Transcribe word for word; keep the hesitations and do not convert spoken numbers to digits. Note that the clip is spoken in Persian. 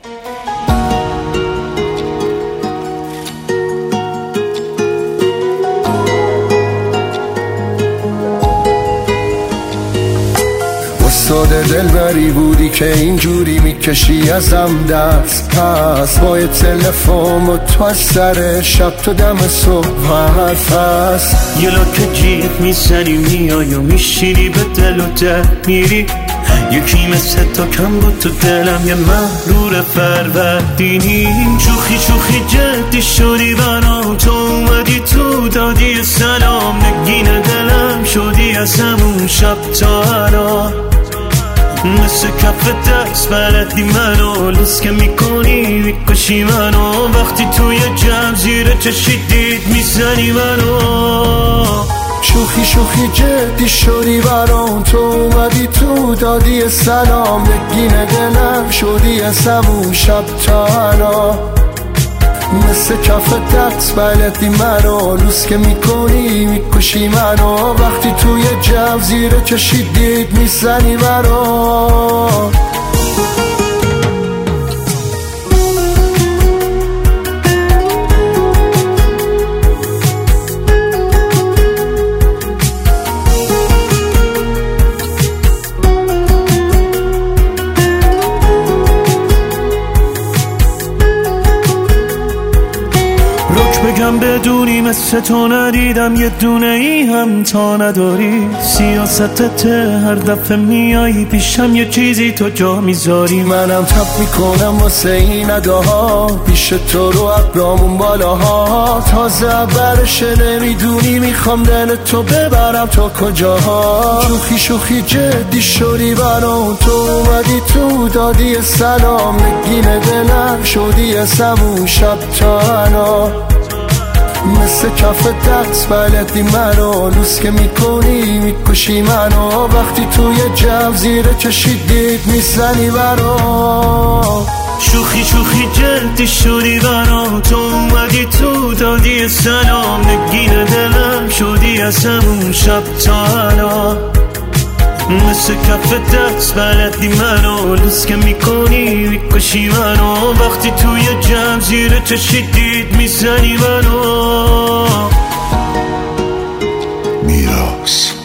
ساده دل بری بودی که اینجوری میکشی ازم دست پس با یه تلفن و تو از سر شب تو دم صبح حرف هست. یه لاک جیغ میزنی میای و میشینی به دل و ده میری، یکی مثل تا کم بود تو دلم یه محرور فروردینی. شوخی شوخی جدی شدی برام، تو اومدی تو دادی سلام، نگین دلم شدی از همون شب تا الان. مثل کف دست بلدی منو، لوس که میکنی میکشی منو، وقتی توی جمع زیر چشی دید میزنی منو. شوخی شوخی جدی شدی برام، تو اومدی تو دادی سلام، نگین دلم شدی از همون شب تا الان. مثل کف دست بلدی منو، لوس که میکنی میکشی منو، وقتی توی جمع زیر چشی دید میزنی منو. بگم بدونی مثل تو ندیدم یه دونه ای هم تا نداری، سیاستت هر دفعه میایی پیشم یه چیزی تو جا میذاری. منم تب میکنم واسه این اداها، پیش تو رو ابرامون بالاها، تازه برشه نمیدونی میخوام دل تو ببرم تا کجاها. شوخی شوخی جدی شدی برام، تو اومدی تو دادی سلام، نگین دلم شدی از همون شب تا الان. مثل کف دست بلدی منو، لوس که میکنی میکشی منو، وقتی توی جمع زیر چشی دید میزنی منو. شوخی شوخی جدی شدی برام، تو اومدی تو دادی سلام، نگین دلم شدی از همون شب تا الان. مثل کف دست بلدی منو، لوس که میکنی میکشی منو، وقتی توی جمع زیر چشی دید میزنی منو. میراث